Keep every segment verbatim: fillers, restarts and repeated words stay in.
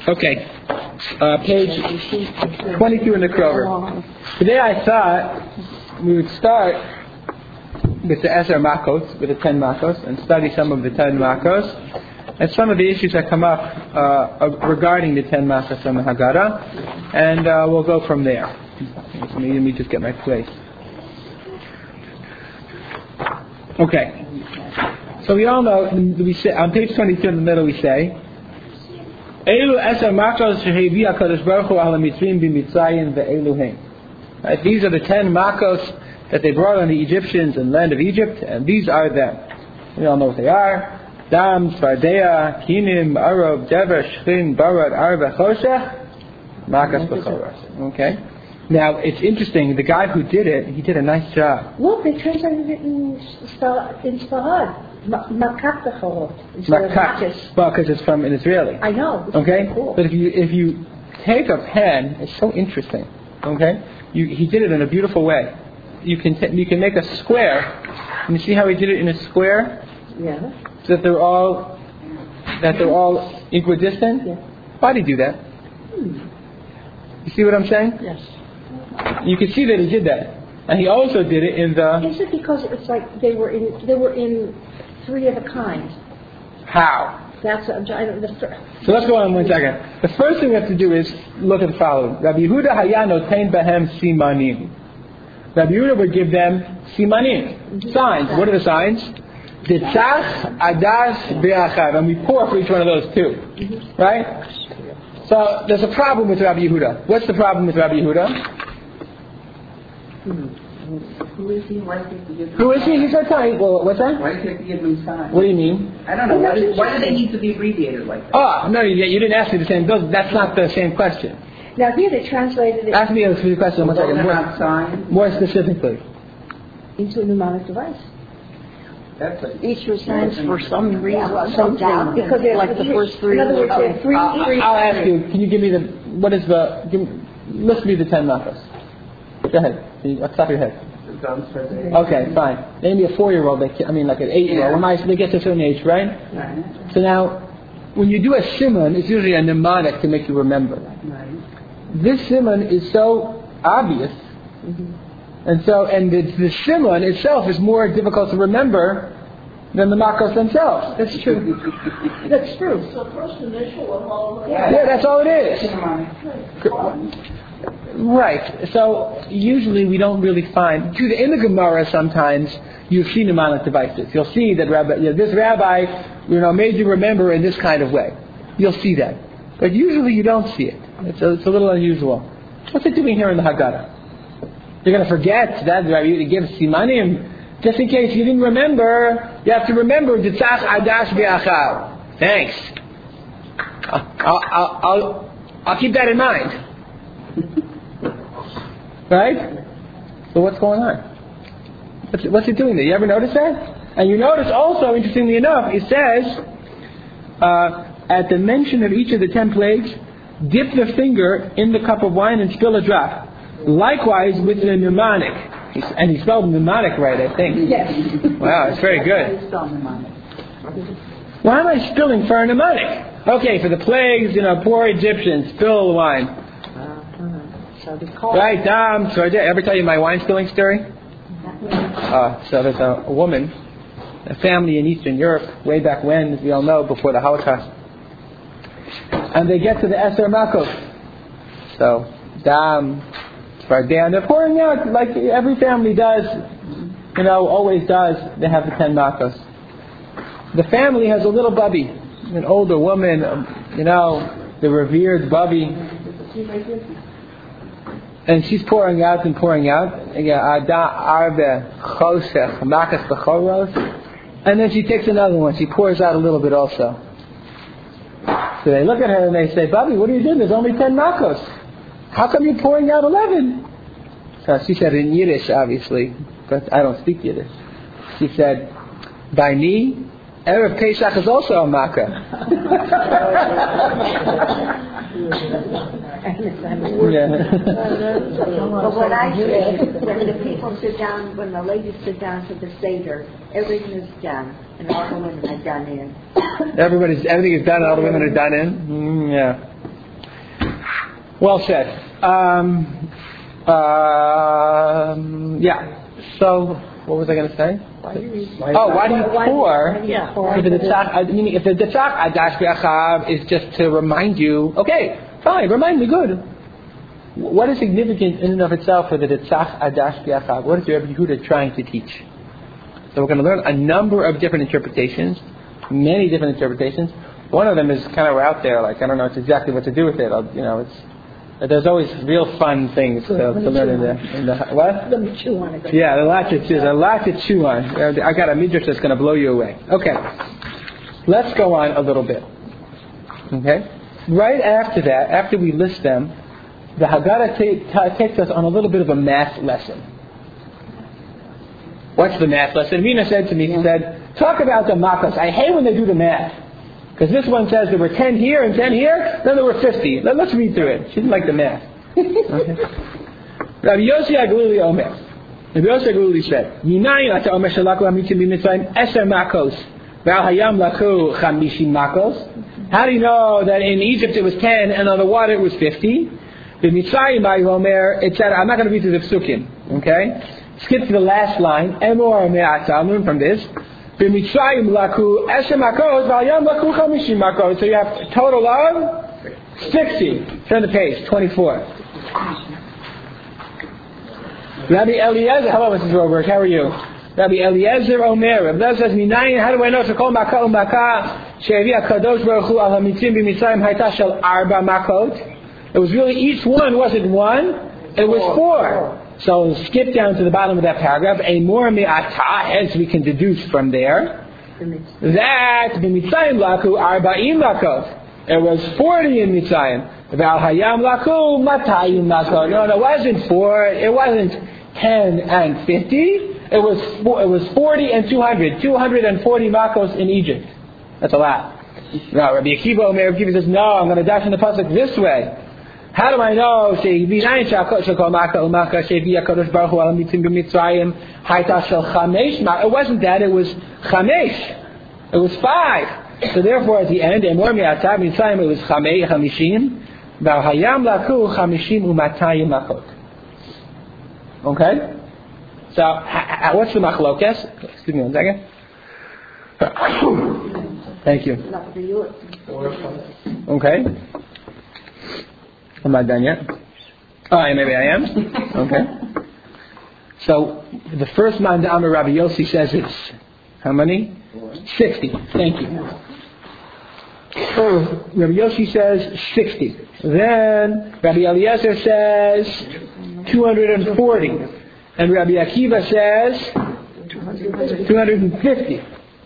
Okay, uh, page twenty-two in the Kroger. Today I thought we would start with the Eser Makos, with the ten Makos, and study some of the ten Makos, and some of the issues that come up uh, regarding the ten Makos from the Haggadah, and uh, we'll go from there. Let me, let me just get my place. Okay, so we all know, we say, on page twenty-two in the middle we say, Elu Eser Makos shehevi HaKadosh Baruch Hu ala Mitzrayim b'Mitzrayim ve'eluhem. Right, these are the ten Makos that they brought on the Egyptians in the land of Egypt, and these are them. We all know what they are. Dam, Tzfardea, Kinim, Arab, Dever, Shchin, Barad, Arba, Choshech, Makas B'choras. Okay? Now, it's interesting, the guy who did it, he did a nice job. Look, they translated it in, in Sfarad. Makat B'chorot. Makat. Well, because it's from an Israeli. I know. Okay? Cool. But if you if you take a pen, it's so interesting. Okay? You, he did it in a beautiful way. You can t- you can make a square. And you see how he did it in a square? Yeah. So that they're all that they're all equidistant? Yeah. Why did he do that? Hmm. You see what I'm saying? Yes. You can see that he did that. And he also did it in the... Is it because it's like they were in they were in three of a kind? How? That's what I'm trying to... The, so let's go on one second. The first thing we have to do is look at the following. Rabbi Yehuda haya noten behem simanim. Rabbi Yehuda would give them simanim, signs. What are the signs? Ditzach, adas, be'achav. And we pour for each one of those too. Mm-hmm. Right? So there's a problem with Rabbi Yehuda. What's the problem with Rabbi Yehuda? Hmm. Who is he? Why did he give them Who is he? He's not telling. Well, what's that? Why did he give them signs? What do you mean? I don't know. Why, did, why do they need to be abbreviated like that? Oh, no, you, you didn't ask me the same. Those, that's not the same question. Now here they translated it... Ask me the question one second. More, more specifically. Into a mnemonic device. That's like each was signs for some reason, yeah, something, because they're like the first three. In other words, oh, three, I'll, three, I'll ask you. Can you give me the what is the? Give, list me the ten Makos. Go ahead. Can you, off the top of your head. Okay, fine. Name me a four-year-old. That I mean, like an eight-year-old. When they get to a certain age, right? Right. So now, when you do a simon, it's usually a mnemonic to make you remember. Right. This simon is so obvious, mm-hmm. and so and the, the simon itself is more difficult to remember than the Makos themselves. That's true. That's true. So first initial of all of Yeah, that's all it is. Right. So usually we don't really find in the Gemara. Sometimes you see mnemonic devices. You'll see that rabbi, you know, this rabbi, you know, made you remember in this kind of way. You'll see that, but usually you don't see it. It's a, it's a little unusual. What's it doing here in the Haggadah? You're going to forget that rabbi to give simanim. Just in case you didn't remember, you have to remember Ditzach Adash Be'achav. Thanks. I'll, I'll, I'll, I'll keep that in mind. Right? So what's going on? What's, what's it doing there? You ever notice that? And you notice also, interestingly enough, it says, uh, at the mention of each of the ten plagues, dip the finger in the cup of wine and spill a drop. Likewise with the mnemonic. And he spelled mnemonic right, I think. Yes. Wow, it's very good. Why am I spilling for a mnemonic? Okay, for the plagues, you know, poor Egyptians, spill the wine. Uh-huh. Right, um, so I did ever tell you my wine spilling story? Uh, so there's a, a woman, a family in Eastern Europe, way back when, as we all know, before the Holocaust. And they get to the Eser Makos. So, Dam, and they're pouring out like every family does, you know, always does. They have the ten Makos. The family has a little bubby, an older woman, you know, the revered bubby, and she's pouring out and pouring out. And then she takes another one. She pours out a little bit also. So they look at her and they say, "Bubby, what are you doing? There's only ten Makos. How come you're pouring out eleven?" So she said in Yiddish, obviously, but I don't speak Yiddish. She said, "By me, Erev Pesach is also a makkah." Yeah. But what I say, when the people sit down, when the ladies sit down to the Seder, everything is done, and all the women are done in. Everybody's, everything is done, and all the women are done in? Mm, yeah. Well said. Um, um, yeah. So, what was I going to say? Oh, why do you pour? Yeah. If the tzach, I mean, if the tzach adash bi'achav is just to remind you, okay, fine, remind me, good. What is significant in and of itself for the tzach adash bi'achav? What is Rabbi Yehuda trying to teach? So we're going to learn a number of different interpretations, many different interpretations. One of them is kind of out there, like I don't know exactly what to do with it. I'll, you know, it's there's always real fun things to, to learn in the, in the what? Let me chew on it. Yeah, there's a lot to chew. There's a lot to chew on. I got a midrash that's going to blow you away. Okay, let's go on a little bit. Okay, right after that, after we list them, the Haggadah t- t- takes us on a little bit of a math lesson. What's the math lesson? Mina said to me, he said, talk about the makas. I hate when they do the math. Because this one says there were ten here and ten here, then there were fifty. Let, let's read through it. She didn't like the math. Okay. Rabbi Yossi HaGlili Omer. Rabbi Yossi HaGlili said, Minayin ata omer shalaku hamitzim b'mitzrayim eser makos v'al hayam laku chamishim makos. How do you know that in Egypt it was ten and on the water it was fifty? B'mitzrayim by Omer, it said, I'm not going to read through the psukim. Okay? Skip to the last line. Emor me'ata. Learn from this. B'mitzrayim laku esher makos v'al hayam laku chamishim makos. So you have a total of sixty. Turn the page. twenty-four. Rabbi Eliezer, hello, Missus Roberg, how are you? Rabbi Eliezer Omer, Rabbi Eliezer says, Minayin, how do I know? Shekol makah u'makah, she'evi HaKadosh Baruch Hu al hamitzim b'mitzrayim hayta shel arba makot. It was really, each one wasn't one, it was four. So skip down to the bottom of that paragraph. Emor me'ata, hence we can deduce from there, that b'mitzrayim laku arba'im makot. It was forty in Mitzrayim. V'al hayam laku matayim makot. No, no, it wasn't four, it wasn't ten and fifty. It was it was forty and two hundred. two hundred forty makos in Egypt. That's a lot. Now, Rabbi Akiva Omer, Rabbi Akiva says, no, I'm going to dash in the pasuk this way. How do I know? It wasn't that, it was chamesh. It was five. So therefore, at the end, it was chamei, chamishim, v'al hayam laku chamishim u'matayim makot. Okay? So, ha, what's the machlokes? Excuse me one second. Thank you. Okay. I'm not done yet. Oh, maybe I am. Okay. So, the first man, the Amar Rabbi Yossi, says it's how many? sixty. Thank you. Rabbi Yossi says sixty. Then Rabbi Eliezer says two hundred forty. And Rabbi Akiva says two hundred fifty.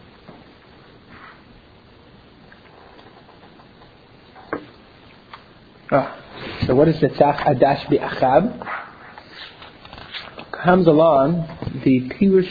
Oh. So what is the tzach adash bi'achab? Comes along the Pirush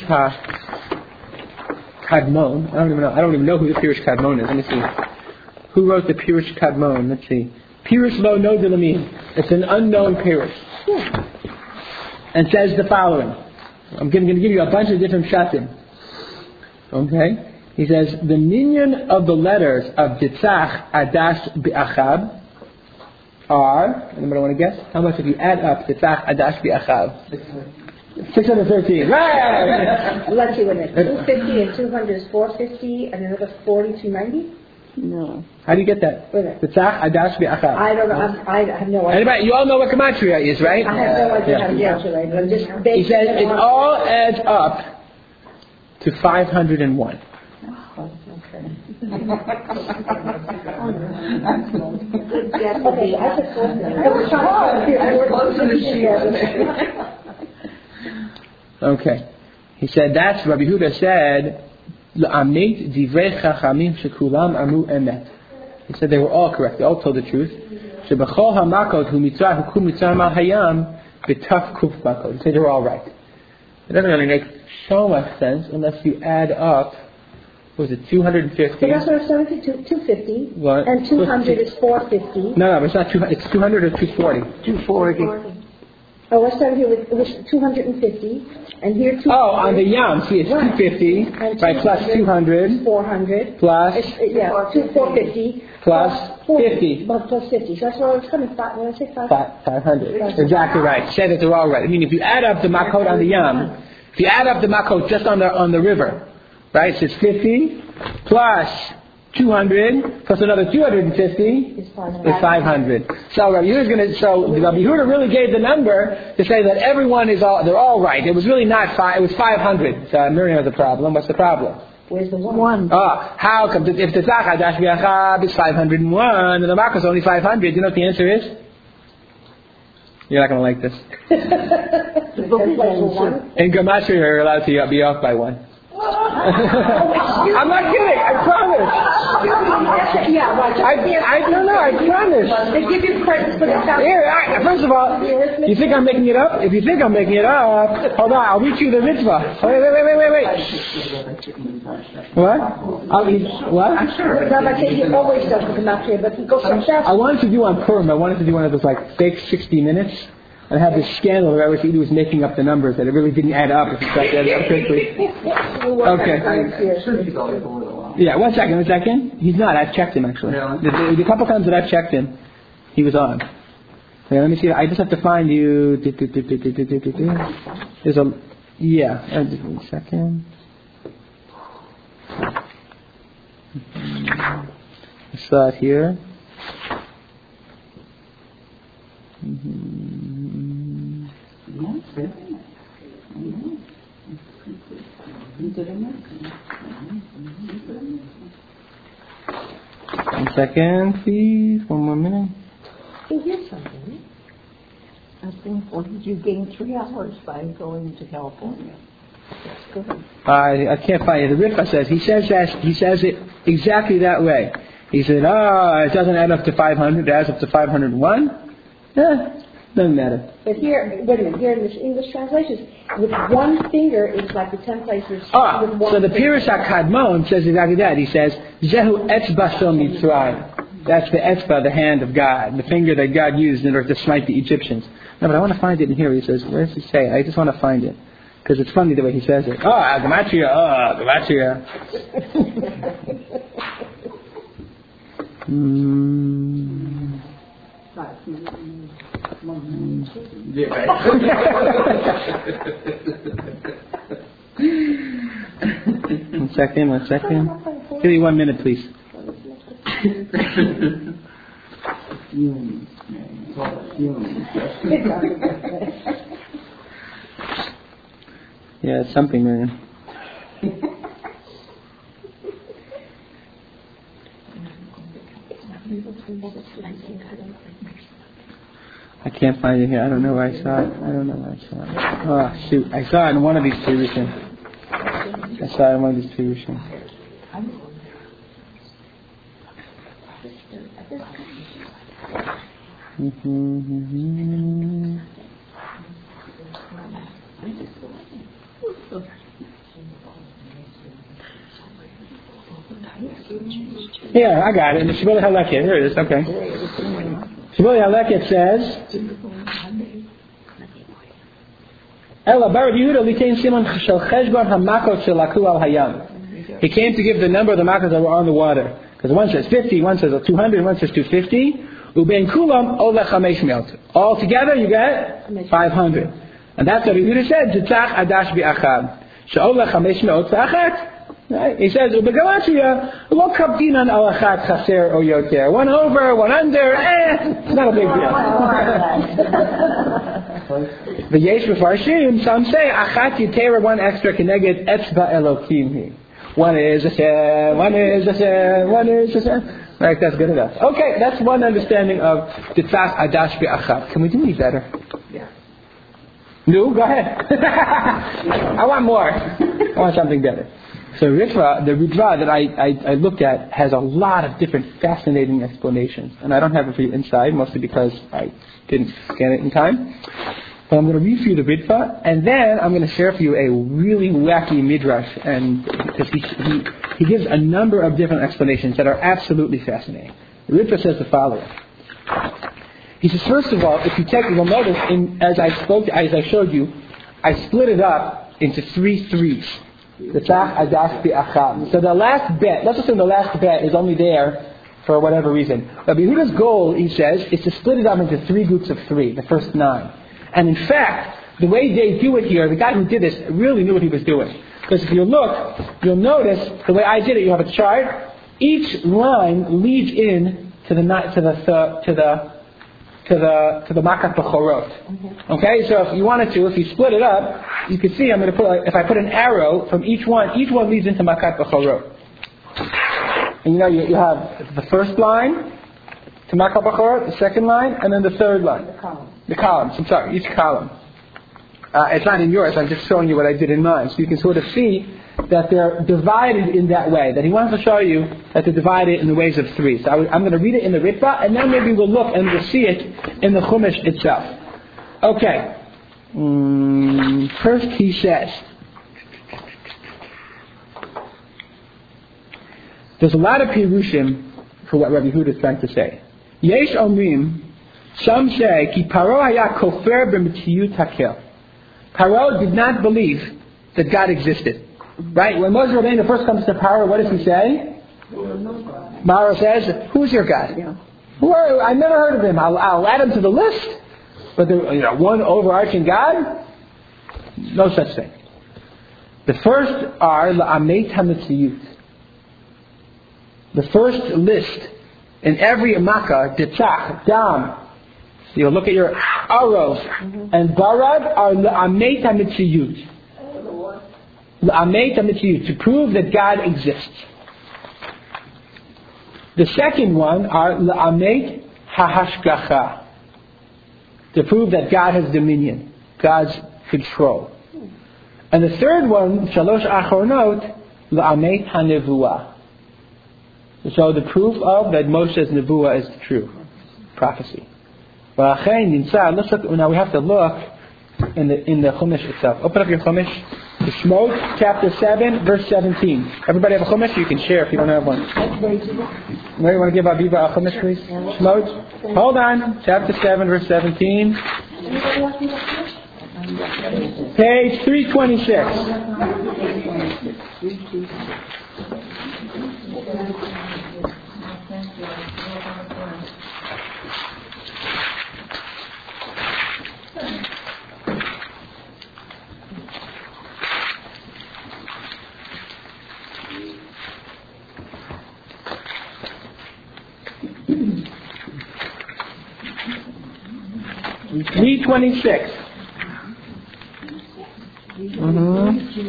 HaKadmon. I don't even know. I don't even know who the Pirush Kadmon is. Let me see. Who wrote the Pirush Kadmon? Let's see. Pirush Lo No Dilamim. It's an unknown Pirush. And says the following. I'm going to give you a bunch of different shatim. Okay? He says, the minion of the letters of Tzach Adash Bi'achab are, anybody want to guess? How much if you add up Tzach Adash Bi'achab? six hundred thirteen. Right! Let's see what it is. two fifty and two hundred is four fifty, and another forty, two ninety? No. How do you get that? The Tzach Adash Bi'achab. I don't know. I'm, I have no idea. Anybody, you all know what gematria is, right? I have no idea yeah. how to calculate it. I'm just He says it all adds up to five hundred one. Oh, okay. Good guess. Okay, I just close it. I was close to the sheet. Okay. He said that's Rabbi Huda said. He said they were all correct. They all told the truth. He said they were all right. It doesn't really make so much sense unless you add up. What was it, two hundred fifty? So that's what I'm saying, two fifty. What? And two hundred is four fifty. No, no, it's not two hundred. It's two hundred or two forty. two forty. Oh, let's start here with, it was two hundred fifty, and here two. Oh, on the yam, see, it's two hundred fifty, right, plus two hundred. four hundred. Plus. It's, uh, yeah, two, four hundred fifty. Plus fifty. Well, plus fifty. So that's what it's coming, five, when I say five. Five, five hundred. Exactly right. Say that they're all right. I mean, if you add up the makot on the yam, if you add up the makot just on the on the river, right, so it's fifty plus two hundred plus another two hundred fifty is five hundred. So Rabbi Yehuda's going to, so Rabbi Yehuda really gave the number to say that everyone is all, they're all right. It was really not five, it was five hundred. So Miriam has a problem. What's the problem? Where's the one? One. Ah, how come, if the Tzach Adash B'Achab is five hundred one and the Makos is only five hundred, you know what the answer is? You're not going to like this. In Gematria, you're allowed to be off by one. I'm not kidding. I promise. Yeah, right. I, I don't know. I promise. They give you credit for the sound. Here, I, first of all, you think I'm making it up? If you think I'm making it up, hold on. I'll read you the mitzvah. Wait, wait, wait, wait, wait, wait. What? I'll read, what? I'm sure. Rabbi says he always does the Gematria, but he goes so fast. I wanted to do on Purim. I wanted to do one of those like fake sixty minutes. And have this scandal where Rabbi was making up the numbers that it really didn't add up if you start adding up quickly. Okay. Yeah, one second, one second. He's not. I've checked him actually. The, the, the couple times that I've checked him, he was on. Okay, let me see. I just have to find you. There's a yeah. Uh, just one second. I saw it here. Mm-hmm. One second, please. One more minute. Hey, here's something. I think, what did you gain three hours by going to California? That's good. I I can't find it. The Rifka says he says that he says it exactly that way. He said, "Oh, it doesn't add up to five hundred. It adds up to five hundred one." Yeah, doesn't matter. But here, wait a minute, here in this English translation, with one finger is like the ten places. Ah, with one so the finger. Pirush HaKadmon says exactly that. He says, Zehu etzba shel Mitzrayim. That's the etzba, the hand of God, the finger that God used in order to smite the Egyptians. No, but I want to find it in here. He says, where does he say it? I just want to find it. Because it's funny the way he says it. Oh, Gematria, oh, Gematria. mm. Yeah, right. One second, one second. Give me one minute, please. Yeah, it's something, Miriam. I can't find it here. I don't know where I saw it. I don't know where I saw it. Oh, shoot. I saw it in one of these Pirushim. I saw it in one of these Pirushim. Mm-hmm, mm-hmm. Yeah, I got it. In the Shibbolei Haleket. Here it is. Okay. Shibbolei Haleket says, Ela bar Yehuda litain simon shel cheshbon hamakot shelaku al hayam. He came to give the number of the makot that were on the water. Because one says fifty, one says two hundred, one says two hundred fifty. Ubein kulam olech hamesh meot. All together you get five hundred. And that's what Yehuda said. Tzach adash bi'achab. She'olech hamesh meot v'achat. Right? He says, "Ubegamatria lo kabdinan alachat chaser o yoter." One over, one under. Eh, it's not a big deal. The yesh b'farshim. Some say achat yitera, one extra keneged etzba elokim. One is Hashem, one is Hashem, one is Hashem. Right, that's good enough. Okay, that's one understanding of Tzach Adash B'Achab. Can we do any better? Yeah. No, go ahead. I want more. I want something better. So Ritva, the Ritva that I, I, I looked at has a lot of different fascinating explanations. And I don't have it for you inside, mostly because I didn't scan it in time. But I'm going to read for you the Ritva, and then I'm going to share for you a really wacky midrash, and because he, he, he gives a number of different explanations that are absolutely fascinating. The Ritva says the following. He says, first of all, if you take, you'll notice, in, as I spoke, as I showed you, I split it up into three threes. So the last bet, let's assume the last bet is only there for whatever reason. Rabbi Yehuda's goal, he says, is to split it up into three groups of three, the first nine. And in fact, the way they do it here, the guy who did this really knew what he was doing. Because if you look, you'll notice, the way I did it, you have a chart. Each line leads in to the to the to the to the to the Makat Bechorot. Okay, so if you wanted to, if you split it up, you could see I'm going to put if I put an arrow from each one, each one leads into Makat Bechorot. And you know you, you have the first line to Makat Bechorot, the second line, and then the third line. The column. The columns. I'm sorry, each column. Uh, it's not in yours. I'm just showing you what I did in mine, so you can sort of see that they're divided in that way. That he wants to show you that they're divided in the ways of three. So I, I'm going to read it in the Ritva, and then maybe we'll look and we'll see it in the Chumash itself. Okay. Mm, first he says, there's a lot of pirushim for what Rabbi Yehuda is trying to say. Yesh omrim, some say, ki Paro haya kofer b'mitiyut hakel. Paro did not believe that God existed. Right? When Moshe Rabbeinu first comes to Paro, what does he say? Paro says, who's your God? Who are, I've never heard of him. I'll, I'll add him to the list. But there, you know, one overarching God? No such thing. The first are La'amei Tamitziyut. The first list in every Makkah, Ditzach, Dam, you look at your arrows, mm-hmm. and Barad are La'amei Tamitziyut. La'amei Tamitziyut, to prove that God exists. The second one are La'amei Hahashgacha, to prove that God has dominion, God's control. And the third one, Shalosh Achronot, La'amei HaNevuah, to show the proof of that Moshe's Nevuah is true, prophecy. Let's look, now we have to look in the in the Chumash itself. Open up your Chumash. Shemot, chapter seven, verse seventeen. Everybody have a Chumash? You can share if you don't have one. Where you want to give Aviva a Chumash, please? Shemot. Hold on. Chapter seven, verse seventeen. Page three twenty-six. three twenty-six. Mm-hmm.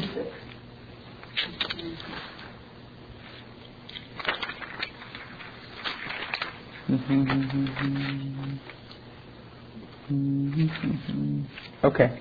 Okay.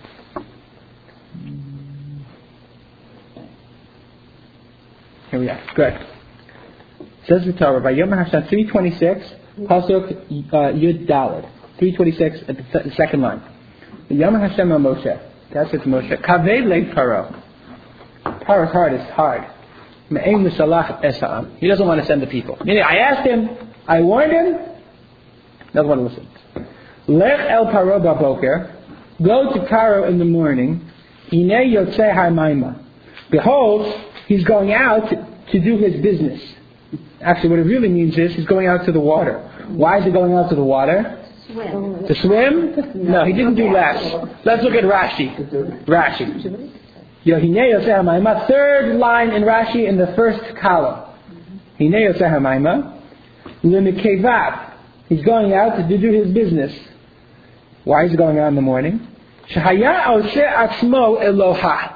Here we are. Good. Says the Torah by Yom HaShem three twenty-six, Pasuk uh, Yud Daled. three twenty-six at the, th- the second line. Yom Hashem Moshe. God said to Moshe, Kaved le Paro. Paro's heart is hard. Me'ein l'shalach esa'am. He doesn't want to send the people. Meaning, I asked him, I warned him, doesn't want to listen. Lech el Paro b'boker. Go to Paro in the morning. Hinei yotzei ha'mayma. Behold, he's going out to, to do his business. Actually, what it really means is he's going out to the water. Why is he going out to the water? Swim. To swim? No, he didn't do that. Let's look at Rashi. Rashi. Yohinei yoseh ha'mayma. Third line in Rashi in the first column. Hinei yoseh ha'mayma. L'mikevav. He's going out to do his business. Why is he going out in the morning? Shehaya oseh atzmo Eloha.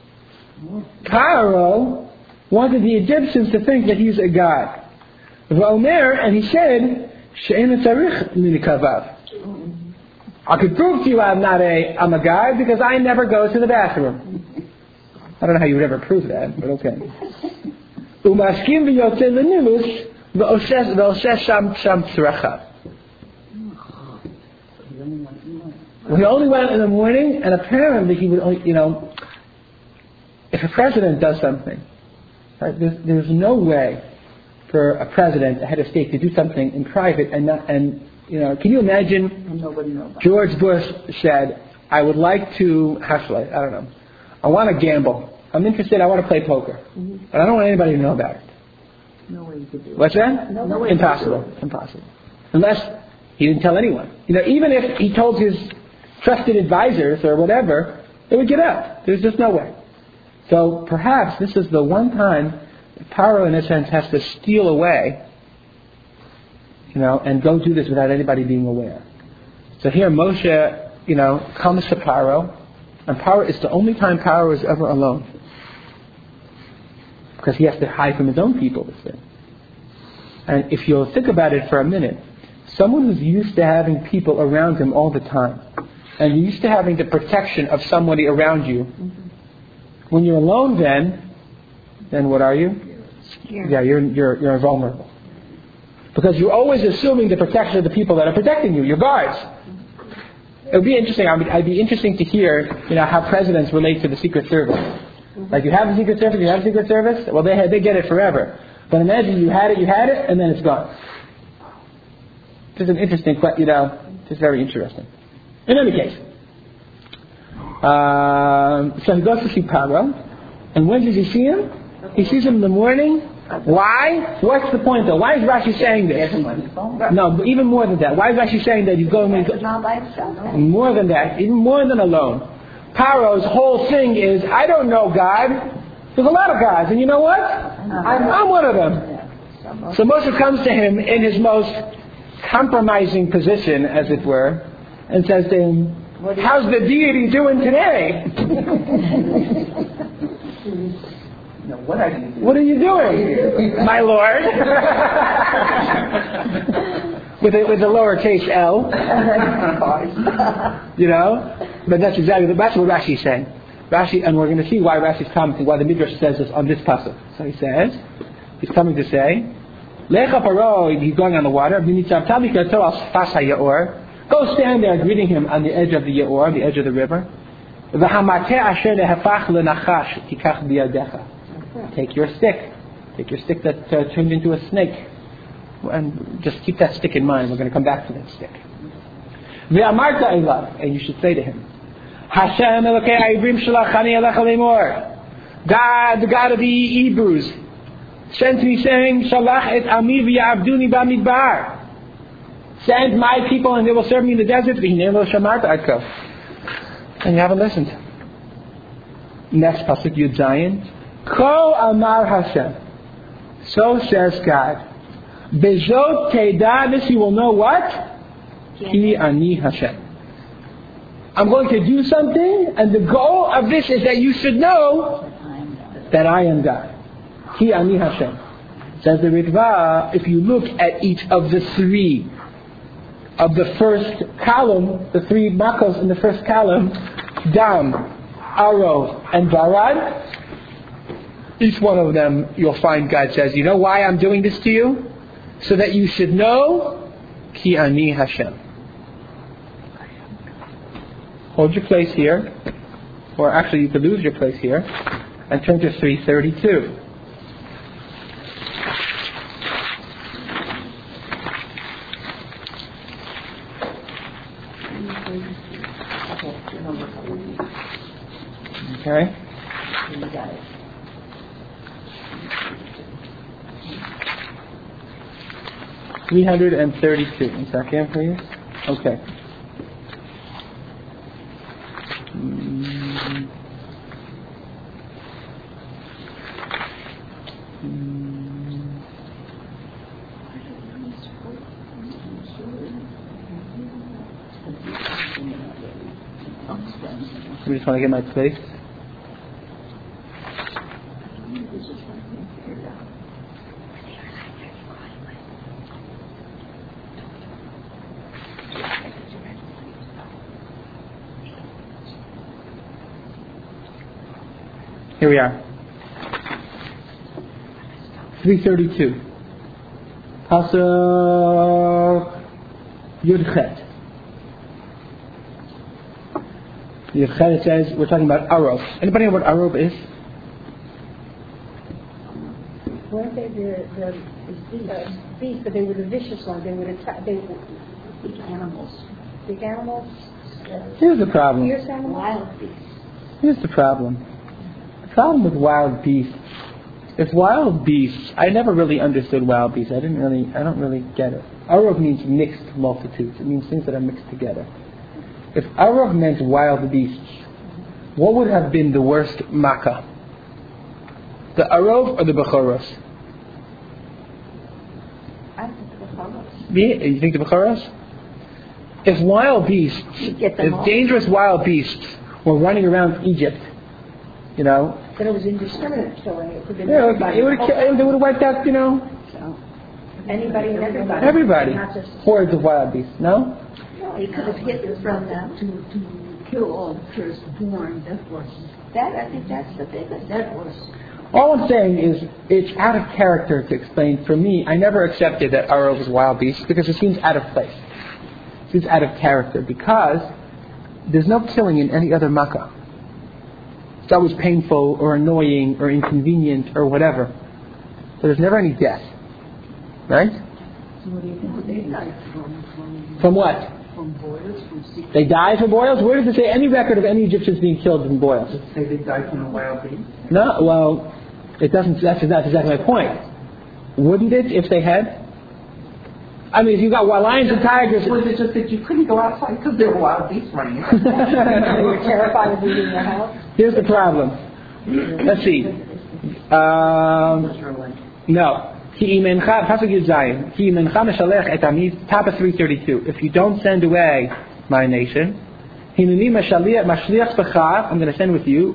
Paro wanted the Egyptians to think that he's a god. V'omer, and he said, She'en tzarich linikavav. I could prove to you I'm not a I'm a god because I never go to the bathroom. I don't know how you would ever prove that, but okay. Umaskim v'yotzei lenilus v'oses v'oses sham sham tzracha. He only went in the morning, and apparently he would only, you know, if a president does something, right, there's, there's no way for a president, a head of state, to do something in private and not, and you know, can you imagine Nobody knows. George Bush said, I would like to, how shall I, I don't know, I want to gamble. I'm interested, I want to play poker. Mm-hmm. But I don't want anybody to know about it. No way you could do it. What's that? No, no way. Impossible. Impossible. Unless he didn't tell anyone. You know, even if he told his trusted advisors or whatever, it would get out. There's just no way. So perhaps this is the one time Paro, in a sense, has to steal away, you know, and go do this without anybody being aware. So here Moshe, you know, comes to Paro, and Paro is the only time Paro is ever alone. Because he has to hide from his own people, this thing. And if you'll think about it for a minute, someone who's used to having people around him all the time, and you're used to having the protection of somebody around you, mm-hmm. when you're alone then, then what are you? Scared. Yeah, you're, you're, you're vulnerable. Because you're always assuming the protection of the people that are protecting you, your guards. It would be interesting, I would, I'd be interesting to hear, you know, how presidents relate to the Secret Service. Mm-hmm. Like you have the Secret Service, you have the Secret Service, well they had, they get it forever. But imagine you had it, you had it, and then it's gone. Just an interesting, you know, just very interesting. In any case, um, so he goes to see Paro, and when does he see him? He sees him in the morning. Why? What's the point though? Why is Rashi saying this? No, but even more than that. Why is Rashi saying that he's going to... Not by himself. More than that. Even more than alone. Paro's whole thing is, I don't know God. There's a lot of gods. And you know what? I'm, I'm one of them. So Moshe comes to him in his most compromising position, as it were, and says to him, how's the deity doing today? No, what are you doing? What are you doing, my Lord? with a, with a lowercase L. You know? But that's exactly, that's what Rashi is saying. Rashi, and we're going to see why Rashi is commenting, why the Midrash says this on this pasuk. So he says, he's coming to say, Lecha Paro, he's going on the water, go stand there greeting him on the edge of the Yaor, the edge of the river. Take your stick. Take your stick that uh, turned into a snake. And just keep that stick in mind. We're going to come back to that stick. And you should say to him, Hashem Elokei Ha'ivrim shalachani elecha lemor. God, the God of the Hebrews, sent me saying, Shalach et ami v'ya'avduni b'midbar. Send my people and they will serve me in the desert. V'hinei lo shamarta adko. And you haven't listened. Next pasuk Yud Zayin. Ko amar Hashem. So says God. Bezot teida, this you will know what? Ki ani Hashem. I'm going to do something, and the goal of this is that you should know that I am God. Ki ani Hashem. Says the Ritva, if you look at each of the three of the first column, the three makos in the first column, Dam, Aro, and Barad, each one of them you'll find God says, you know why I'm doing this to you? So that you should know Ki Ani Hashem. Hold your place here, or actually you could lose your place here, and turn to three thirty-two. Okay? three hundred thirty-two. Is that okay for you? Okay. Mm. Mm. I just want to get my place. Here we are. three thirty-two. Pasuk Yudchet. Yudchet, it says, we're talking about Arov. Anybody know what Arov is? Weren't they the the, the beasts, but they were the vicious ones. They would attack. They were Big animals. big animals. Here's the problem. Fierce animals. Wild beasts. Here's the problem. The problem with wild beasts. If wild beasts, I never really understood wild beasts. I didn't really, I don't really get it. Arov means mixed multitudes. It means things that are mixed together. If Arov meant wild beasts, what would have been the worst makkah? The Arov or the Bechoros? I think the Bechoros. Yeah, you think the Bechoros? If wild beasts, get them if all. dangerous wild beasts were running around Egypt, you know, But it was indiscriminate killing. It could have been yeah, everybody. it would have, they would have wiped out, you know, So, Anybody and everybody. everybody. Not just Hordes of wild beasts. No? no, he could have hidden from them. To, to kill all the firstborn, that was, That, I think that's the biggest. that was, All I'm saying is it's out of character to explain. For me, I never accepted that Arov was wild beasts because it seems out of place. It seems out of character because there's no killing in any other makkah. It's always painful or annoying or inconvenient or whatever. So there's never any death. Right? so what do you think they died from, from, From what? from boils, from sick? They died from boils? Where does it say any record of any Egyptians being killed from boils? Say they died from a wild beast? No, well, it doesn't, that's, that's exactly my point. Wouldn't it if they had? I mean, if you got wild lions and tigers. Was it just that you couldn't go outside because there were wild beasts running? they were terrified of leaving their house. Here's the problem. Let's see. Um, no. Tapa three thirty-two. If you don't send away my nation, I'm going to send with you.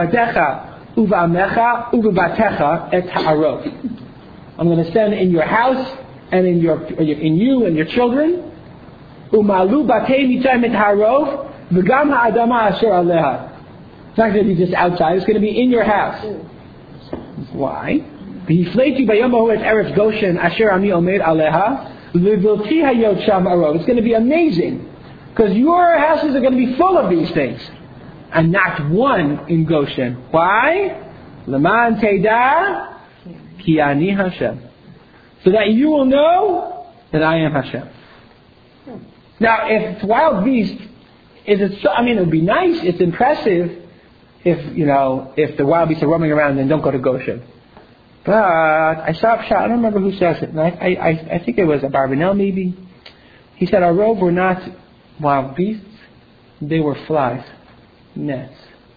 I'm going to send in your house and in your in you and your children. Umalu batei mitzrayim et harov v'gam ha'adama asher aleha. It's not going to be just outside. It's going to be in your house. Why? V'yifleiti bayom hahu et eretz Goshen asher ami omed aleha v'vilti hayot sham arov. It's going to be amazing because your houses are going to be full of these things, and not one in Goshen. Why? Leman teida ki ani Hashem. So that you will know that I am Hashem. Now, if it's wild beast, is it so, I mean, it would be nice, it's impressive if, you know, if the wild beasts are roaming around and don't go to Goshen. But I saw, I don't remember who says it, and I, I, I think it was a Barbanel maybe. He said our robe were not wild beasts, they were flies, nets.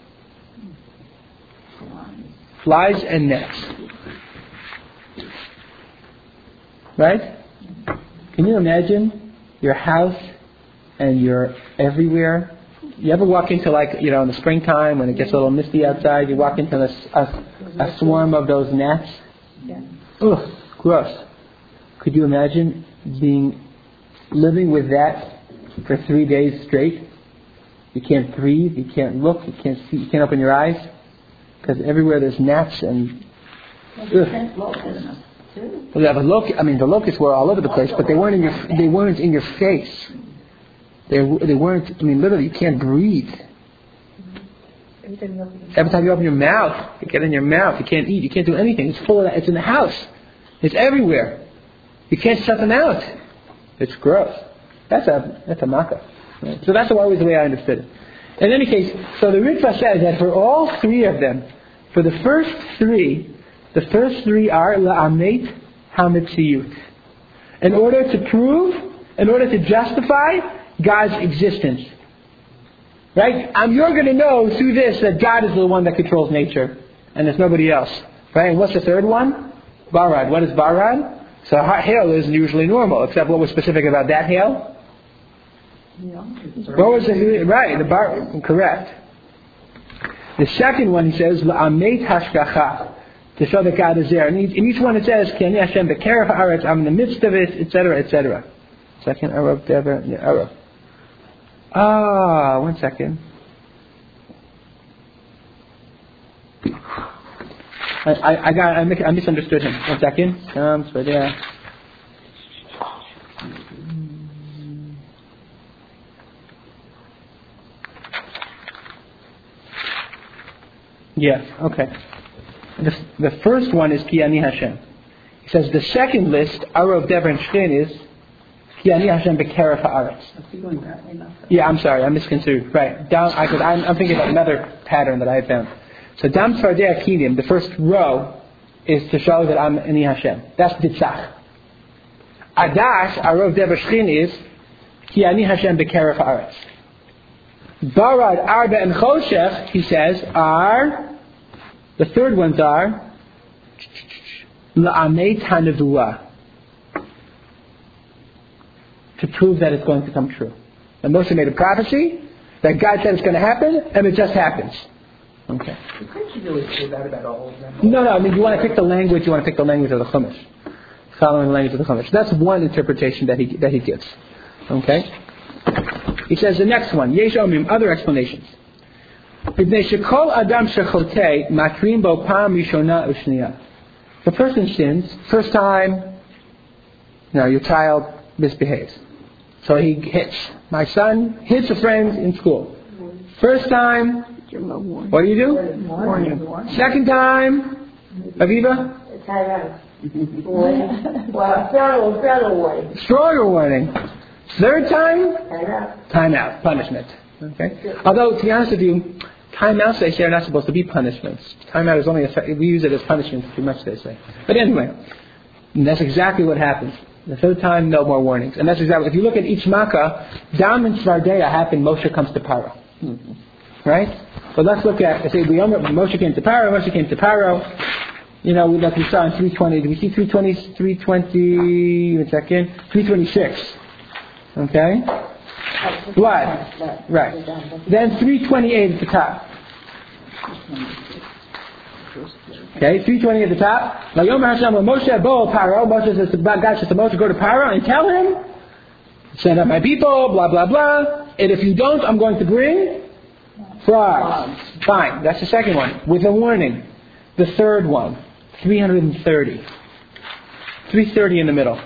Flies and nets. Right? Can you imagine your house and you're everywhere? You ever walk into, like, you know, in the springtime when it gets a little misty outside, you walk into a, a, a swarm of those gnats? Yeah. Ugh, gross. Could you imagine being, living with that for three days straight? You can't breathe, you can't look, you can't see, you can't open your eyes because everywhere there's gnats and ugh. Well, yeah, but loc- I mean, the locusts were all over the place, but they weren't in your they weren't in your face. They they weren't. I mean, literally, you can't breathe. Every time you open Every time you open your mouth, you get in your mouth. You can't eat. You can't do anything. It's full of that. It's in the house. It's everywhere. You can't shut them out. It's gross. That's a that's a makkah. Right? So that's always the way I understood it. In any case, so the Ritva says that for all three of them, for the first three. The first three are la'amet hamitziyut. In order to prove, in order to justify God's existence. Right? Um, you're going to know through this that God is the one that controls nature. And there's nobody else. Right? And what's the third one? Barad. What is Barad? So hail is usually normal, except what was specific about that hail? Yeah. What was the, right, the bar, correct. The second one, he says, la'amet hashgacha. To show that God is there. And in each one it says, Ki ani Hashem bekeref haaretz, I'm in the midst of it, et cetera, et cetera. Second Arab, Dever, Arab. Ah, one second. I, I, I got, I, I misunderstood him. One second. Um, so there. Yes, okay. The, the first one is Ki ani Hashem. He says the second list, Arov, Dever, and Shchin, is Ki Ani Hashem Bekeref Haaretz. Yeah, I'm sorry, I misconstrued. Right, down. I could. I'm, I'm thinking about another pattern that I had found. So Dam Tzfardei Akidim, the first row, is to show that I'm Ani Hashem. That's Ditzach. Adash, Arov, Dever, Shchin, is Ki Ani Hashem Bekeref Haaretz. Barad, Arba, and Choshech, he says, are, the third ones are, La'amei Tanavua, to prove that it's going to come true. And Moshe made a prophecy that God said it's going to happen, and it just happens. Okay. You couldn't really say that about all of them. No, no, I mean, you want to pick the language, you want to pick the language of the Chumash. Following the language of the Chumash. That's one interpretation that he that he gives. Okay? He says the next one, Yesh Omim, other explanations. The person sins, first time, you know, your child misbehaves. So he hits. My son hits a friend in school. First time, what do you do? Second time, Aviva? Stronger warning. Third time? Time out. Punishment. Okay? Although, to be honest with you, time outs, they say, are not supposed to be punishments. Time out is only, a, we use it as punishment too much, they say. But anyway, that's exactly what happens. The third time, no more warnings. And that's exactly, if you look at each makkah, Dam and Tzvardeya happen, Moshe comes to Paro. Mm-hmm. Right? But let's look at, I say, Moshe came to Paro, Moshe came to Paro. You know, like we saw in three twenty, did we see three twenty, three twenty, one second, three twenty-six. Okay? What? Right. Then three twenty-eight at the top. Okay, three twenty at the top. Vayomer Hashem Moshe bo Paro. Moshe says to God, says to Moshe, go to Paro and tell him, send out my people, blah, blah, blah. And if you don't, I'm going to bring frogs. Fine, that's the second one. With a warning. The third one, three hundred thirty. three thirty in the middle.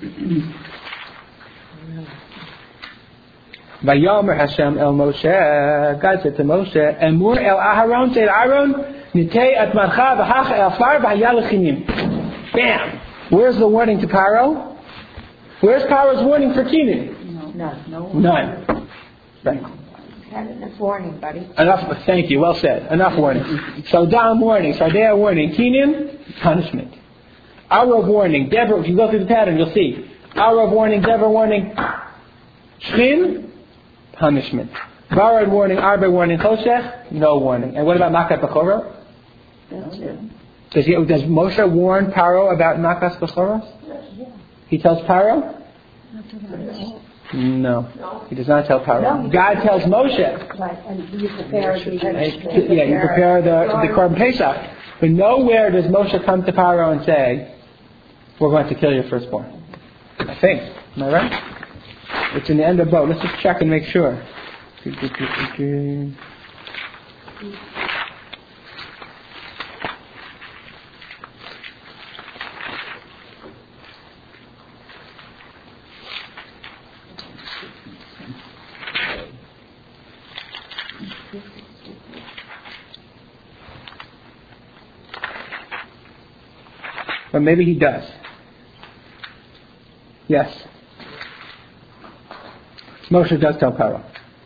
Vayomer Hashem el Moshe. God said to Moshe, Emur el Aharon, say to Aaron, Nitei at marcha v'hach el far v'hayalechinim. Bam! Where's the warning to Paro? Where's Paro's warning for Kenan? No, no. None. Right. Had enough warning, buddy. Enough. Thank you. Well said. Enough warning. So Dam warning, Sardea warning, Kenan punishment. Arav warning, Deborah. If you go through the pattern, you'll see. Arav warning, Deborah warning, Shchin punishment. Barad warning, Arba warning, Choshech no warning. And what about Makat Bechorah? That's it. Does he? Does Moshe warn Paro about Makas Bechorah? He tells Paro? No, he does not tell Paro. No, God tells Moshe. Right, and you prepare the Yeah, you prepare the the Korban Pesach. But nowhere does Moshe come to Paro and say, "We're going to kill your firstborn." I think. Am I right? It's in the end of both. Let's just check and make sure. But maybe he does. Yes. Moshe does tell Paro.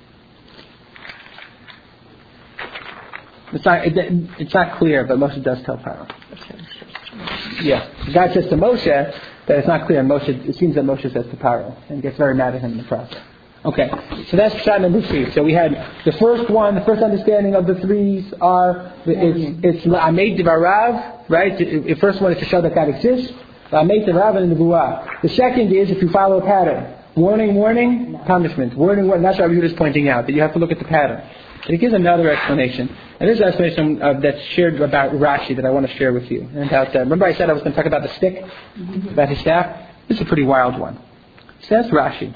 It's not, it, it's not clear, but Moshe does tell Paro. Yeah. God says to Moshe that it's not clear, and Moshe, it seems that Moshe says to Paro, and gets very mad at him in the process. Okay, so that's shot number three. So we had the first one, the first understanding of the threes are, it's, it's La'amei Devarav, right? The first one is to show that God exists. La'amei Devarav and Nevuah. The second is, if you follow a pattern, warning, warning, punishment. Warning, warning. That's what Rabbi Yehuda is pointing out, that you have to look at the pattern. And he gives another explanation. And this is an explanation uh, that's shared about Rashi that I want to share with you. And about, uh, remember I said I was going to talk about the stick? Mm-hmm. About his staff? This is a pretty wild one. It says Rashi.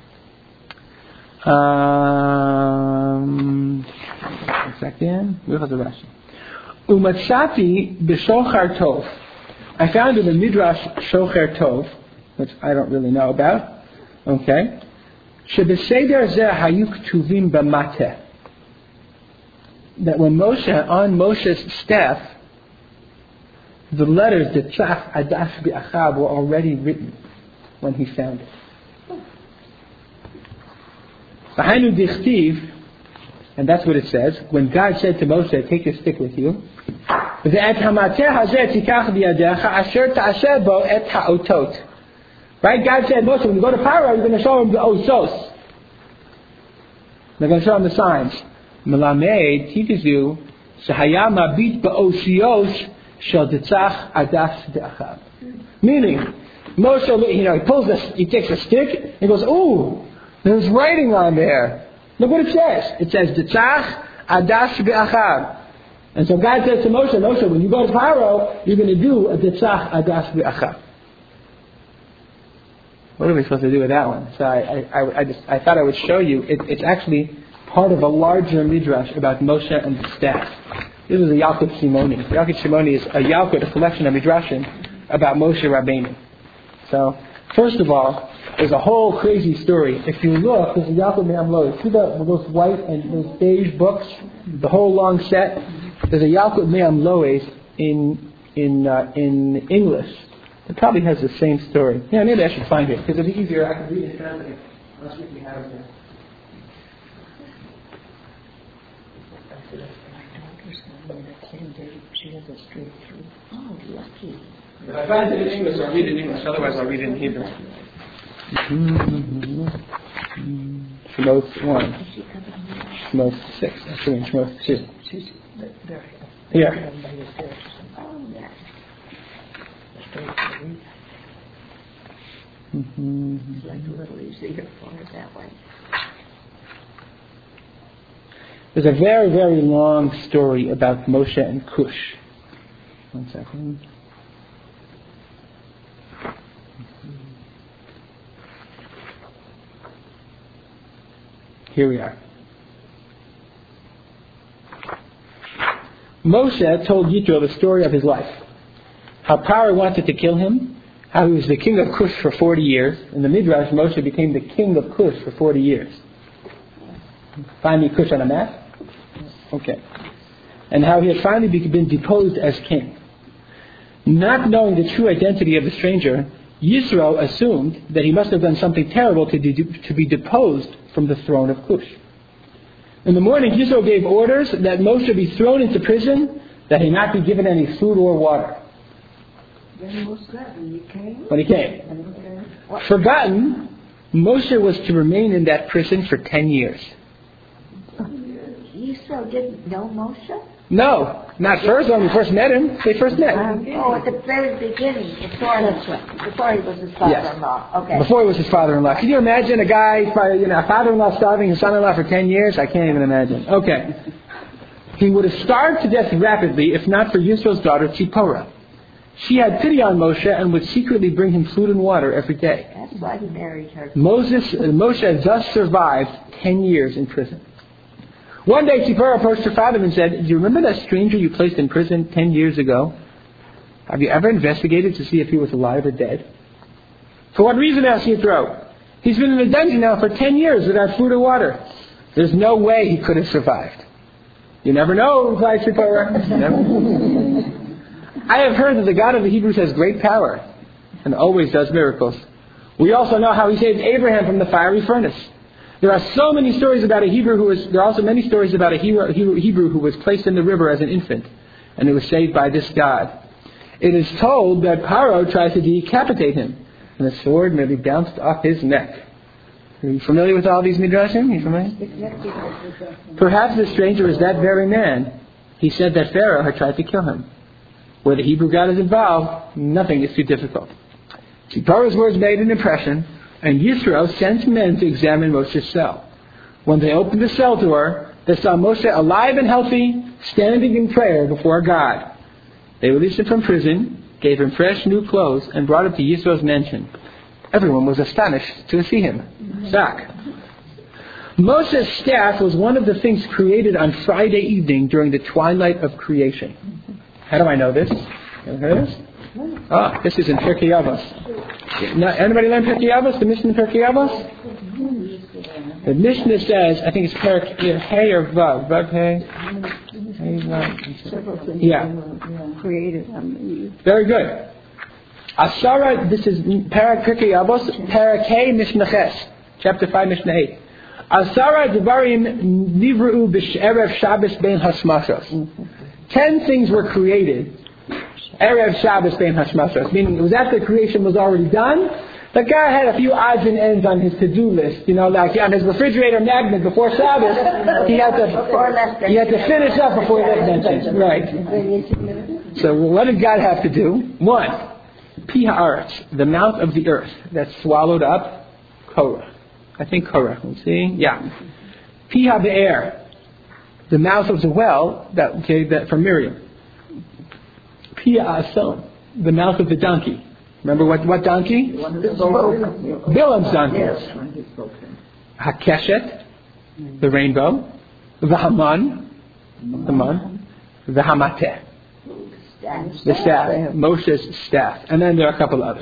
Um, one second. Where was the Rashi? Umatsati b'shochar tov. I found in the Midrash Shocher Tov, which I don't really know about. Okay. Shebeseder zeh hayu ktuvim b'mateh. That when Moshe, on Moshe's staff, the letters, the Tzach Adash B'Achav, were already written when he found it. V'hainu dichtiv, and that's what it says, when God said to Moshe, take your stick with you, Ve'et hamateh hazeh tikach b'yadecha asher ta'asher bo et ha'otot. Right? God said, Moshe, when you go to Pharaoh, you're going to show him the osos. They're going to show him the signs. Melamed teaches you, Shehaya mabit ba'osios shel tetzach adash de'achav. Meaning, Moshe, you know, he pulls this, he takes a stick, and goes, ooh, there's writing on there. Look what it says. It says, tetzach adash be'achav. And so God says to Moshe, Moshe, when you go to Pharaoh, you're going to do a tetzach adash be'achav. What are we supposed to do with that one? So I, I, I, just, I thought I would show you. It, it's actually part of a larger midrash about Moshe and the staff. This is a Yalkut Shimoni. Yalkut Shimoni is a Yalkut, a collection of midrashim about Moshe Rabbeinu. So, first of all, there's a whole crazy story. If you look, there's a Yalkut Me'am Lois. See the, those white and those beige books? The whole long set? There's a Yalkut Me'am Lois in, in, uh, in English. It probably has the same story. Yeah, maybe I should find it, because it'd be easier. I can read it translate. Let's see if we have it here. She has a straight through. Oh, lucky. If I find it in English, I'll read it in English. Otherwise, I'll read it in Hebrew. Shemot one. Shemot six. Actually, Shemot two. Here. Oh, yes. Mm-hmm. It's like a little easier for it that way. There's a very, very long story about Moshe and Cush. One second. Here we are. Moshe told Yitro the story of his life. How Paro wanted to kill him, how he was the king of Cush for forty years. In the Midrash, Moshe became the king of Cush for forty years. Find me Cush on a map? Okay. And how he had finally been deposed as king. Not knowing the true identity of the stranger, Yisro assumed that he must have done something terrible to, de- to be deposed from the throne of Cush. In the morning, Yisro gave orders that Moshe be thrown into prison, that he not be given any food or water. When was that? When he came? When he came. Forgotten, Moshe was to remain in that prison for ten years. Yisro didn't know Moshe? No, not first. When we first met him, they first met. Um, oh, at the very beginning, before, before he was his father-in-law. Yes. Okay. Before he was his father-in-law. Can you imagine a guy, you know, a father-in-law starving his son-in-law for ten years? I can't even imagine. Okay. He would have starved to death rapidly if not for Yisro's daughter, Tzipporah. She had pity on Moshe and would secretly bring him food and water every day. That's why he married her. Moses, uh, Moshe thus survived ten years in prison. One day, Tzipporah approached her father and said, "Do you remember that stranger you placed in prison ten years ago? Have you ever investigated to see if he was alive or dead?" "For what reason?" asked Yitro. "He's been in a dungeon now for ten years without food or water. There's no way he could have survived." "You never know," replied Tzipporah. Never. "I have heard that the God of the Hebrews has great power and always does miracles. We also know how he saved Abraham from the fiery furnace. There are so many stories about a Hebrew who was, there are also many stories about a Hebrew, Hebrew who was placed in the river as an infant and who was saved by this God. It is told that Paro tried to decapitate him and the sword nearly bounced off his neck." Are you familiar with all these midrashim? Are you familiar? "Perhaps the stranger is that very man. He said that Pharaoh had tried to kill him. Where the Hebrew God is involved, nothing is too difficult." Tzipporah's words made an impression, and Yisro sent men to examine Moshe's cell. When they opened the cell door, they saw Moshe alive and healthy, standing in prayer before God. They released him from prison, gave him fresh new clothes, and brought him to Yisro's mansion. Everyone was astonished to see him. Zach. Moshe's staff was one of the things created on Friday evening during the twilight of creation. How do I know this? You ever heard of this? Ah, this is in Pirkei Avos. Now, anybody learn Pirkei Avos? The Mishnah in Pirkei Avos? The Mishnah says, I think it's Perak Hey or Vav. Vav Hey? Yeah. Created. Um, Very good. Asara, this is Parak Pirkei Avos, Parak Hey Mishnaches, chapter five, Mishnah eight. Asara Devarim Nivru B'Erev Shabbos Ben Hashmashos. Ten things were created Erev Shabbos Ben Hashmashos, meaning it was after creation was already done. The guy had a few odds and ends on his to-do list, you know, like on his refrigerator magnet before Shabbos. He had to he had to finish up before that mentioned. Right. So what did God have to do? One, Pi Haaretz, the mouth of the earth that swallowed up Korah. I think Korah. Let's see. Yeah. Pi HaBe'er, the mouth of the well that okay, that from Miriam. Pi Ha'ason, the mouth of the donkey. Remember what, what donkey? Bilam's donkey. Hakeshet, the rainbow. The Haman, the man. The Hamateh, the staff. Moshe's staff. And then there are a couple others.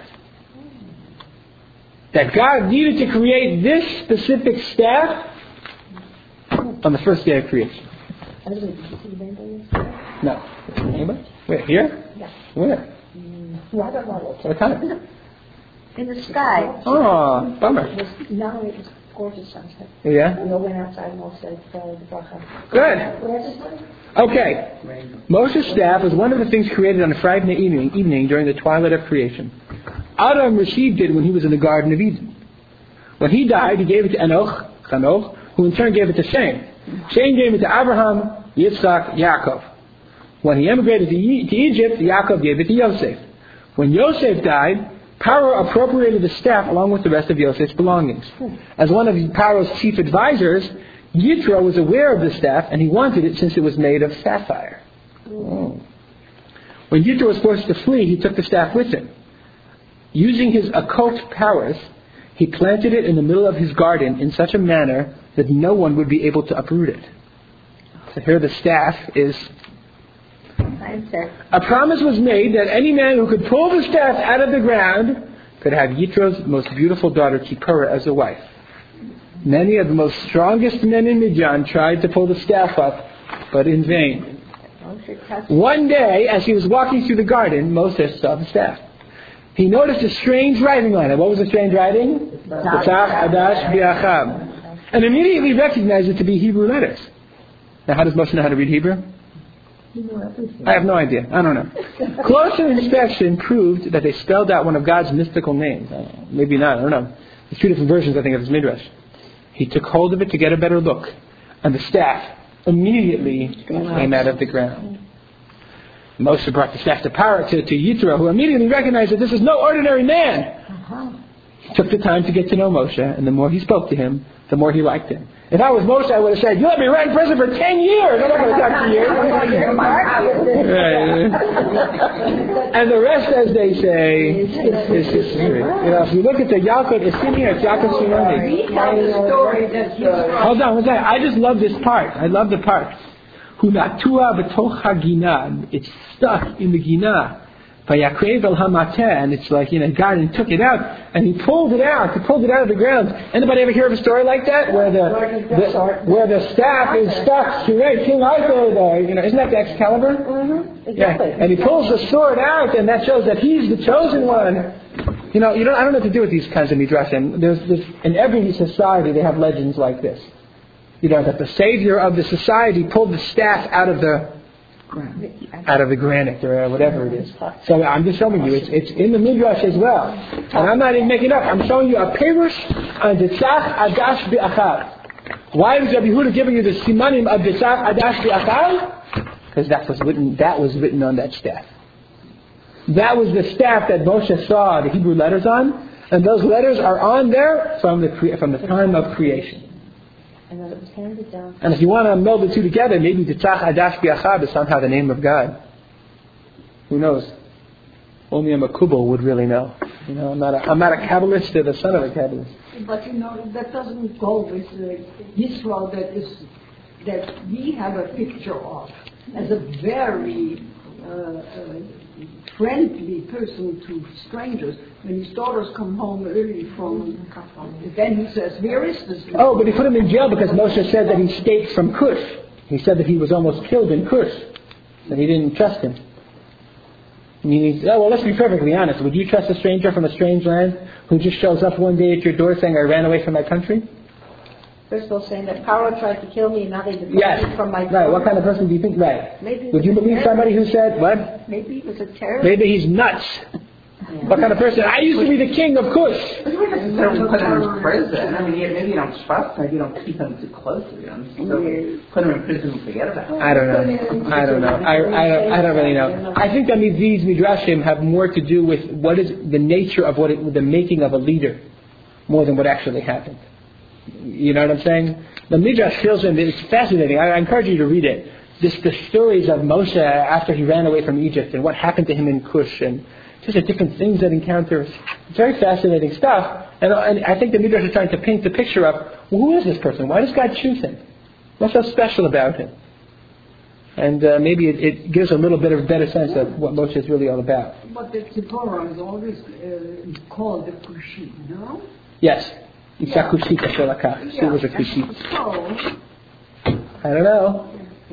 That God needed to create this specific staff on the first day of creation. No. Where? Here? Where? What time? In the sky. Oh, bummer. No, it was gorgeous sunset. Yeah? We all went outside and all said, follow the bracha. Good. Okay. Moshe's staff was one of the things created on a Friday evening, evening during the twilight of creation. Adam received it when he was in the Garden of Eden. When he died, he gave it to Enoch, Chanoch, who in turn gave it to Shem. Shem gave it to Abraham, Yitzchak, Yaakov. When he emigrated to, e- to Egypt, Yaakov gave it to Yosef. When Yosef died, Pharaoh appropriated the staff along with the rest of Yosef's belongings. As one of Pharaoh's chief advisors, Yitro was aware of the staff and he wanted it since it was made of sapphire. Oh. When Yitro was forced to flee, he took the staff with him. Using his occult powers, he planted it in the middle of his garden in such a manner that no one would be able to uproot it. So here the staff is... A promise was made that any man who could pull the staff out of the ground could have Yitro's most beautiful daughter, Kippurah, as a wife. Many of the most strongest men in Midian tried to pull the staff up, but in vain. One day, as he was walking through the garden, Moses saw the staff. He noticed a strange writing on it. What was the strange writing? Tzach Adash Bi'acham. And immediately recognized it to be Hebrew letters. Now, how does Moshe know how to read Hebrew? I have no idea. I don't know. Closer inspection proved that they spelled out one of God's mystical names. Maybe not. I don't know. There's two different versions, I think, of his midrash. He took hold of it to get a better look, and the staff immediately came out of the ground. Moshe brought the staff to Pharaoh, to, to Yitro, who immediately recognized that this is no ordinary man. Uh-huh. He took the time to get to know Moshe, and the more he spoke to him, the more he liked him. If I was Moshe, I would have said, "You let me run in prison for ten years. I'm not going to talk to you." Right. And the rest, as they say, is history. You know, if you look at the Yaakov, it's in here. It's Yaakov Shimoni. Hold on, what's that? I just love this part. I love the part. Hunatua b'toch hagina. It's stuck in the gina. Vayakrev el hamateh, and it's like, you know, God and took it out, and he pulled it out. He pulled it out of the ground. Anybody ever hear of a story like that, where the, the where the staff is stuck to right, King Arthur? The, you know, isn't that the Excalibur? Mm-hmm. Exactly. Yeah. And he pulls the sword out, and that shows that he's the chosen one. You know, you don't. I don't know what to do with these kinds of midrashim. There's, there's in every society they have legends like this. You know, that the savior of the society pulled the staff out of the out of the granite or whatever it is. So I'm just showing you, it's, it's in the Midrash as well. And I'm not even making it up. I'm showing you a perush on the Tzach Adash Bi'achar. Why is Rabbi Yehuda giving you the simanim of the Tzach Adash Bi'achar? Because that was written. That was written on that staff. That was the staff that Moshe saw the Hebrew letters on, and those letters are on there from the from the time of creation. And then it was handed down. And if you want to meld the two together, maybe the Tzach Adash Bi'achar is somehow the name of God. Who knows? Only a Makubal would really know. You know, I'm not a, I'm not a Kabbalist or the son of a Kabbalist. But you know, that doesn't go with the Yisrael that is that we have a picture of as a very uh, uh, friendly person to strangers. When his daughters come home early from, then he says, "Where is this?" Oh, but he put him in jail because Moshe said that he escaped from Cush. He said that he was almost killed in Kush, that he didn't trust him. I mean, oh, well, let's be perfectly honest. Would you trust a stranger from a strange land who just shows up one day at your door saying, I ran away from my country? First of all, saying that Paro tried to kill me and now they deported Yes. me from my Right. What kind of person do you think? Right. Maybe Would you believe somebody who said, what? Maybe he was a terrorist. Maybe he's nuts. Yeah. What kind of person? I used to be the king of Kush. But you wouldn't necessarily put him in prison. I mean, you- maybe you don't trust him, maybe you don't keep him too closely. You know, so put him in prison and forget about him. I don't know. I don't know. I, I, don't, I don't really know. I think that these midrashim have more to do with what is the nature of what it, the making of a leader, more than what actually happened. You know what I'm saying? The midrash fills in. It's fascinating. I, I encourage you to read it. Just the stories of Moshe after he ran away from Egypt and what happened to him in Cush and just the different things that encounters. It's very fascinating stuff. And, and I think the midrash is trying to paint the picture of, well, who is this person? Why does God choose him? What's so special about him? And uh, maybe it, it gives a little bit of a better sense of what Moshe is really all about. But the Tzipora is always uh, called the Kushi, no? Yes. It's a Kushit Asher Lakach. She was a Kushit. So, I don't know.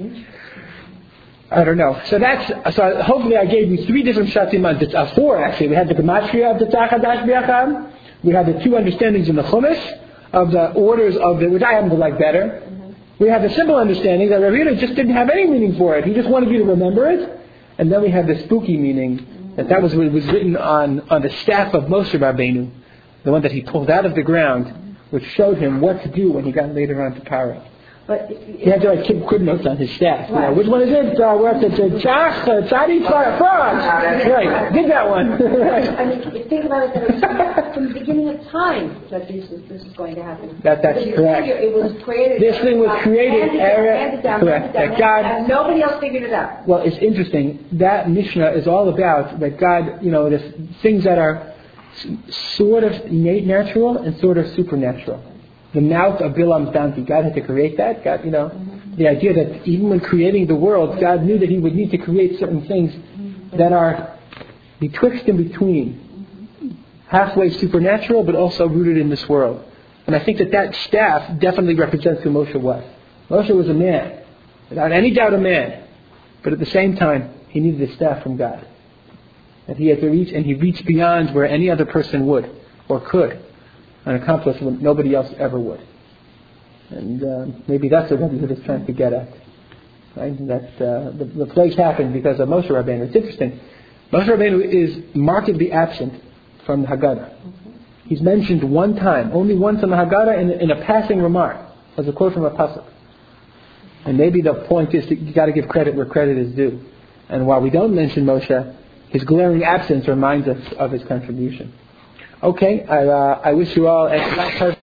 I don't know. So that's, so hopefully I gave you three different shatim on this, uh, four actually. We had the Gematria of the Tzachadash Biacham. We had the two understandings in the Chumash of the orders of the, which I happen to like better. Mm-hmm. We had the simple understanding that Ravina just didn't have any meaning for it. He just wanted you to remember it. And then we had the spooky meaning, mm-hmm. that that was what was written on, on the staff of Moshe Rabbeinu, the one that he pulled out of the ground, which showed him what to do when he got later on to Paro. But He had to like keep quick notes on his staff. You know, which one is it? Uh, we're at the Tzach, Tzadi, Frog. Right, did that one. Right. I mean, if you think about it, that it's from the beginning of time that this is, this is going to happen. That, that's Because correct. It was created. This thing was created, handed down, era- handed down, correct, handed down, that God- and nobody else figured it out. Well, it's interesting. That Mishnah is all about that God, you know, there's things that are s- sort of innate natural and sort of supernatural. The mouth of Bilam's donkey, God had to create that. God, you know, mm-hmm. the idea that even when creating the world, God knew that He would need to create certain things mm-hmm. that are betwixt and between, mm-hmm. halfway supernatural, but also rooted in this world. And I think that that staff definitely represents who Moshe was. Moshe was a man, without any doubt a man, but at the same time, he needed a staff from God. That he had to reach, and he reached beyond where any other person would or could. And accomplish what nobody else ever would. And uh, maybe that's what Rabbi Yehuda is trying to get at. Right? That uh, the, the plagues happened because of Moshe Rabbeinu. It's interesting. Moshe Rabbeinu is markedly absent from the Haggadah. Mm-hmm. He's mentioned one time, only once in the Haggadah in, in a passing remark, as a quote from a pasuk. And maybe the point is that you got to give credit where credit is due. And while we don't mention Moshe, his glaring absence reminds us of his contribution. Okay, I, uh, I wish you all a